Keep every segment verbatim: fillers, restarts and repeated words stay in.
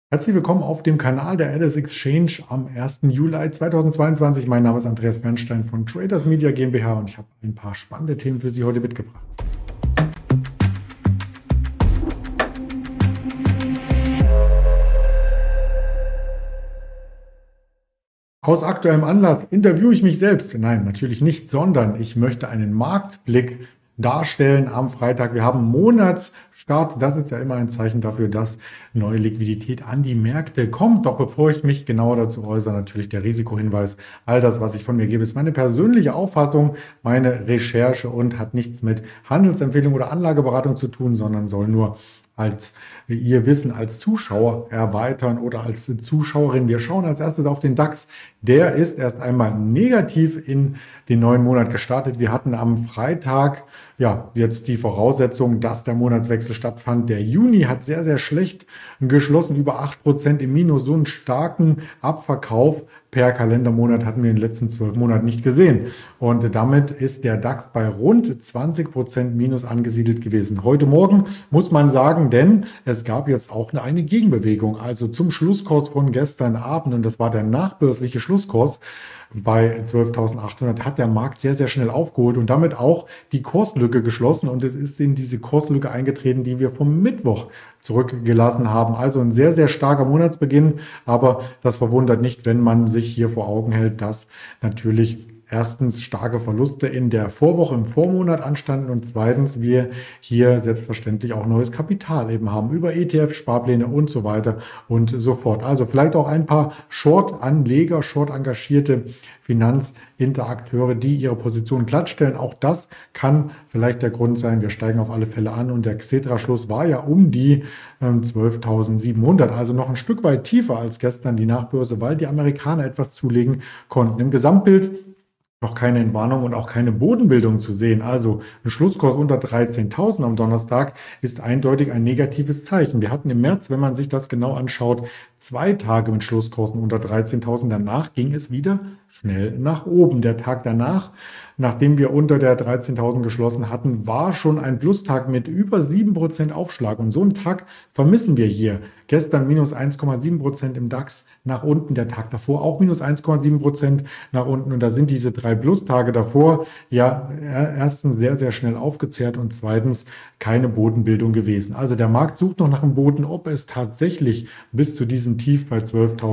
Herzlich willkommen auf dem Kanal der Adders Exchange am ersten Juli zweitausendzweiundzwanzig. Mein Name ist Andreas Bernstein von Traders Media GmbH und ich habe ein paar spannende Themen für Sie heute mitgebracht. Aus aktuellem Anlass interviewe ich mich selbst. Nein, natürlich nicht, sondern ich möchte einen Marktblick darstellen am Freitag. Wir haben Monatsstart. Das ist ja immer ein Zeichen dafür, dass neue Liquidität an die Märkte kommt. Doch bevor ich mich genauer dazu äußere, natürlich der Risikohinweis. All das, was ich von mir gebe, ist meine persönliche Auffassung, meine Recherche und hat nichts mit Handelsempfehlung oder Anlageberatung zu tun, sondern soll nur als Ihr Wissen als Zuschauer erweitern oder als Zuschauerin. Wir schauen als erstes auf den DAX. Der ist erst einmal negativ in den neuen Monat gestartet. Wir hatten am Freitag ja jetzt die Voraussetzung, dass der Monatswechsel stattfand. Der Juni hat sehr, sehr schlecht geschlossen, über acht Prozent im Minus. So einen starken Abverkauf per Kalendermonat hatten wir in den letzten zwölf Monaten nicht gesehen. Und damit ist der DAX bei rund zwanzig Prozent Minus angesiedelt gewesen. Heute Morgen muss man sagen, denn es gab jetzt auch eine Gegenbewegung. Also zum Schlusskurs von gestern Abend, und das war der nachbörsliche Schlusskurs, bei zwölftausendachthundert hat der Markt sehr, sehr schnell aufgeholt und damit auch die Kurslücke geschlossen. Und es ist in diese Kurslücke eingetreten, die wir vom Mittwoch zurückgelassen haben. Also ein sehr, sehr starker Monatsbeginn. Aber das verwundert nicht, wenn man sich hier vor Augen hält, dass natürlich erstens starke Verluste in der Vorwoche im Vormonat anstanden und zweitens wir hier selbstverständlich auch neues Kapital eben haben über E T F, Sparpläne und so weiter und so fort. Also vielleicht auch ein paar Short-Anleger, Short-engagierte Finanzinterakteure, die ihre Position glattstellen. Auch das kann vielleicht der Grund sein. Wir steigen auf alle Fälle an und der Xetra-Schluss war ja um die ähm, zwölftausendsiebenhundert, also noch ein Stück weit tiefer als gestern die Nachbörse, weil die Amerikaner etwas zulegen konnten. Im Gesamtbild noch keine Entwarnung und auch keine Bodenbildung zu sehen. Also ein Schlusskurs unter dreizehntausend am Donnerstag ist eindeutig ein negatives Zeichen. Wir hatten im März, wenn man sich das genau anschaut, zwei Tage mit Schlusskursen unter dreizehntausend. Danach ging es wieder schnell nach oben. Der Tag danach, nachdem wir unter der dreizehntausend geschlossen hatten, war schon ein Plustag mit über sieben Prozent Aufschlag. Und so einen Tag vermissen wir hier. Gestern minus eins Komma sieben Prozent im DAX nach unten, der Tag davor auch minus eins Komma sieben Prozent nach unten. Und da sind diese drei Plustage davor ja erstens sehr, sehr schnell aufgezehrt und zweitens keine Bodenbildung gewesen. Also der Markt sucht noch nach einem Boden, ob es tatsächlich bis zu diesem Tief bei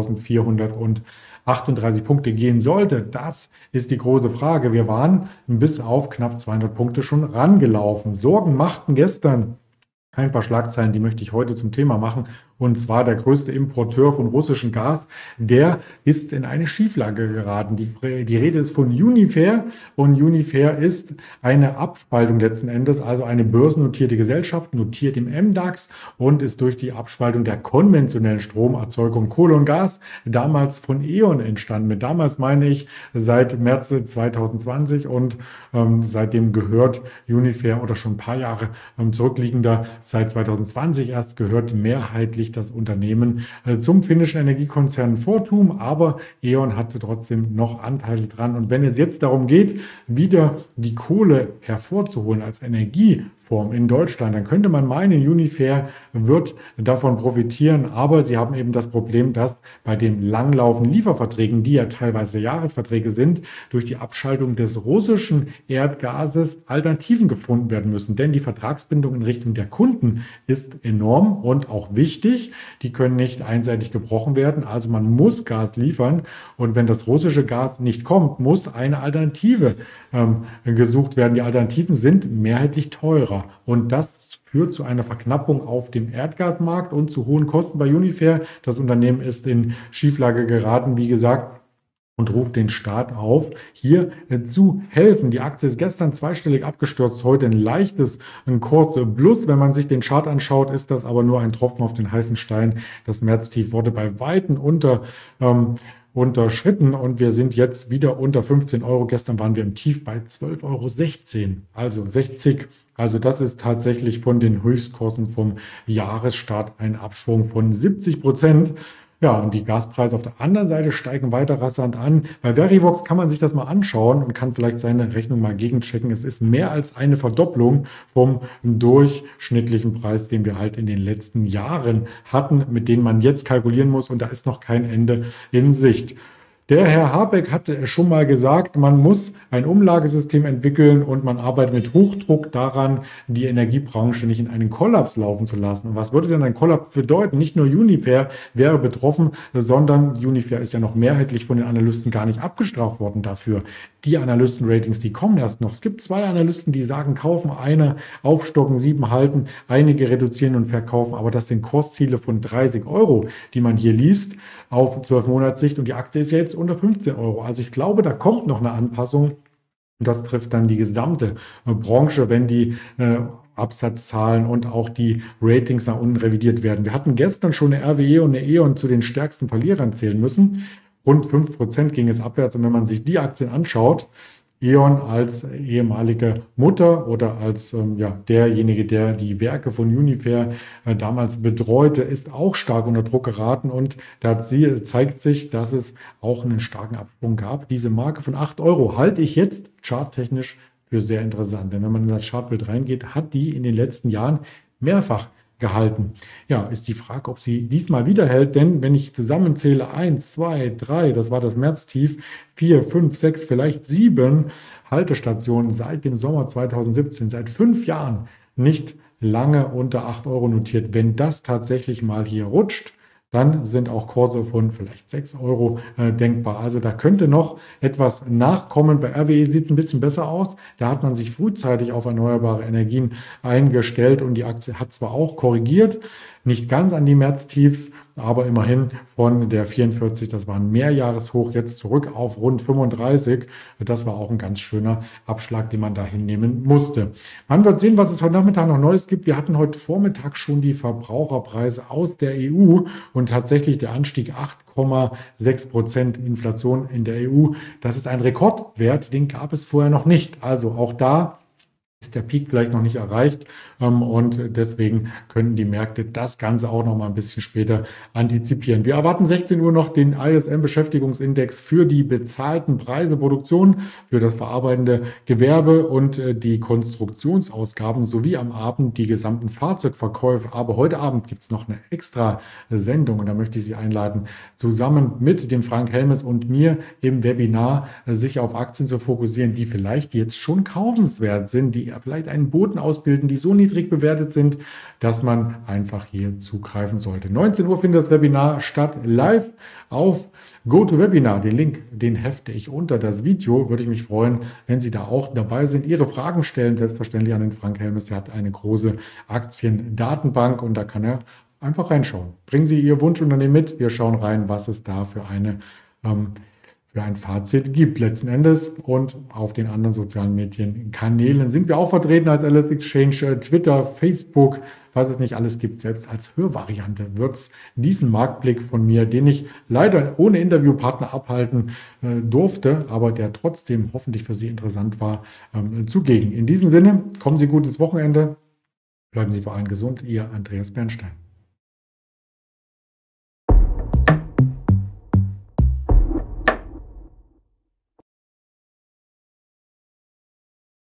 zwölftausendvierhundertachtunddreißig Punkte gehen sollte. Das ist die große Frage. Wir waren bis auf knapp zweihundert Punkte schon rangelaufen. Sorgen machten gestern ein paar Schlagzeilen, die möchte ich heute zum Thema machen. Und zwar der größte Importeur von russischem Gas, der ist in eine Schieflage geraten. Die, die Rede ist von Uniper und Uniper ist eine Abspaltung letzten Endes, also eine börsennotierte Gesellschaft, notiert im M DAX und ist durch die Abspaltung der konventionellen Stromerzeugung Kohle und Gas damals von E.ON entstanden. Mit damals meine ich seit März zweitausendzwanzig und ähm, seitdem gehört Uniper oder schon ein paar Jahre ähm, zurückliegender, seit zweitausendzwanzig erst gehört mehrheitlich das Unternehmen äh, zum finnischen Energiekonzern Fortum, aber E.ON hatte trotzdem noch Anteile dran. Und wenn es jetzt darum geht, wieder die Kohle hervorzuholen als Energieform in Deutschland, dann könnte man meinen, Uniper wird davon profitieren, aber sie haben eben das Problem, dass bei den langlaufenden Lieferverträgen, die ja teilweise Jahresverträge sind, durch die Abschaltung des russischen Erdgases Alternativen gefunden werden müssen. Denn die Vertragsbindung in Richtung der Kunden ist enorm und auch wichtig. Die können nicht einseitig gebrochen werden. Also man muss Gas liefern. Und wenn das russische Gas nicht kommt, muss eine Alternative ähm, gesucht werden. Die Alternativen sind mehrheitlich teurer. Und das führt zu einer Verknappung auf dem Erdgasmarkt und zu hohen Kosten bei Uniper. Das Unternehmen ist in Schieflage geraten, wie gesagt, und ruft den Staat auf, hier äh, zu helfen. Die Aktie ist gestern zweistellig abgestürzt, heute ein leichtes, ein kurzes Plus. Wenn man sich den Chart anschaut, ist das aber nur ein Tropfen auf den heißen Stein. Das Märztief wurde bei Weitem unter ähm, unterschritten und wir sind jetzt wieder unter fünfzehn Euro. Gestern waren wir im Tief bei zwölf Euro sechzehn, also sechzig. Also das ist tatsächlich von den Höchstkursen vom Jahresstart ein Abschwung von siebzig Prozent. Ja, und die Gaspreise auf der anderen Seite steigen weiter rasant an. Bei Verivox kann man sich das mal anschauen und kann vielleicht seine Rechnung mal gegenchecken. Es ist mehr als eine Verdopplung vom durchschnittlichen Preis, den wir halt in den letzten Jahren hatten, mit denen man jetzt kalkulieren muss. Und da ist noch kein Ende in Sicht. Der Herr Habeck hatte schon mal gesagt, man muss ein Umlagesystem entwickeln und man arbeitet mit Hochdruck daran, die Energiebranche nicht in einen Kollaps laufen zu lassen. Und was würde denn ein Kollaps bedeuten? Nicht nur Uniper wäre betroffen, sondern Uniper ist ja noch mehrheitlich von den Analysten gar nicht abgestraft worden dafür. Die Analystenratings, die kommen erst noch. Es gibt zwei Analysten, die sagen, kaufen eine, aufstocken, sieben halten, einige reduzieren und verkaufen. Aber das sind Kursziele von dreißig Euro, die man hier liest, auf zwölf Monatssicht. Und die Aktie ist jetzt unter fünfzehn Euro. Also ich glaube, da kommt noch eine Anpassung. Das trifft dann die gesamte Branche, wenn die äh, Absatzzahlen und auch die Ratings nach unten revidiert werden. Wir hatten gestern schon eine R W E und eine E.ON zu den stärksten Verlierern zählen müssen. Rund fünf Prozent ging es abwärts. Und wenn man sich die Aktien anschaut, E.ON als ehemalige Mutter oder als ähm, ja, derjenige, der die Werke von Uniper äh, damals betreute, ist auch stark unter Druck geraten. Und da zeigt sich, dass es auch einen starken Absprung gab. Diese Marke von acht Euro halte ich jetzt charttechnisch für sehr interessant. Denn wenn man in das Chartbild reingeht, hat die in den letzten Jahren mehrfach gehalten. Ja, ist die Frage, ob sie diesmal wieder hält, denn wenn ich zusammenzähle, eins, zwei, drei, das war das Märztief, vier, fünf, sechs, vielleicht sieben Haltestationen seit dem Sommer zweitausendsiebzehn, seit fünf Jahren nicht lange unter acht Euro notiert. Wenn das tatsächlich mal hier rutscht, dann sind auch Kurse von vielleicht sechs Euro äh, denkbar. Also da könnte noch etwas nachkommen. Bei R W E sieht es ein bisschen besser aus. Da hat man sich frühzeitig auf erneuerbare Energien eingestellt und die Aktie hat zwar auch korrigiert, nicht ganz an die Märztiefs, aber immerhin von der vierundvierzig, das war ein Mehrjahreshoch, jetzt zurück auf rund fünfunddreißig. Das war auch ein ganz schöner Abschlag, den man da hinnehmen musste. Man wird sehen, was es heute Nachmittag noch Neues gibt. Wir hatten heute Vormittag schon die Verbraucherpreise aus der E U und tatsächlich der Anstieg acht Komma sechs Prozent Inflation in der E U. Das ist ein Rekordwert, den gab es vorher noch nicht. Also auch da ist der Peak vielleicht noch nicht erreicht und deswegen können die Märkte das Ganze auch noch mal ein bisschen später antizipieren. Wir erwarten sechzehn Uhr noch den I S M-Beschäftigungsindex für die bezahlten Preise, Produktion, für das verarbeitende Gewerbe und die Konstruktionsausgaben sowie am Abend die gesamten Fahrzeugverkäufe. Aber heute Abend gibt es noch eine extra Sendung und da möchte ich Sie einladen, zusammen mit dem Frank Helmes und mir im Webinar sich auf Aktien zu fokussieren, die vielleicht jetzt schon kaufenswert sind, die vielleicht einen Boden ausbilden, die so niedrig bewertet sind, dass man einfach hier zugreifen sollte. neunzehn Uhr findet das Webinar statt, live auf GoToWebinar. Den Link, den hefte ich unter das Video. Würde ich mich freuen, wenn Sie da auch dabei sind. Ihre Fragen stellen, selbstverständlich an den Frank Helmes. Er hat eine große Aktiendatenbank und da kann er einfach reinschauen. Bringen Sie Ihr Wunschunternehmen mit. Wir schauen rein, was es da für eine ähm, für ein Fazit gibt letzten Endes. Und auf den anderen sozialen Medienkanälen sind wir auch vertreten als L S Exchange, Twitter, Facebook, was es nicht alles gibt. Selbst als Hörvariante wird es diesen Marktblick von mir, den ich leider ohne Interviewpartner abhalten äh, durfte, aber der trotzdem hoffentlich für Sie interessant war, ähm, zugegen. In diesem Sinne, kommen Sie gut ins Wochenende, bleiben Sie vor allem gesund. Ihr Andreas Bernstein.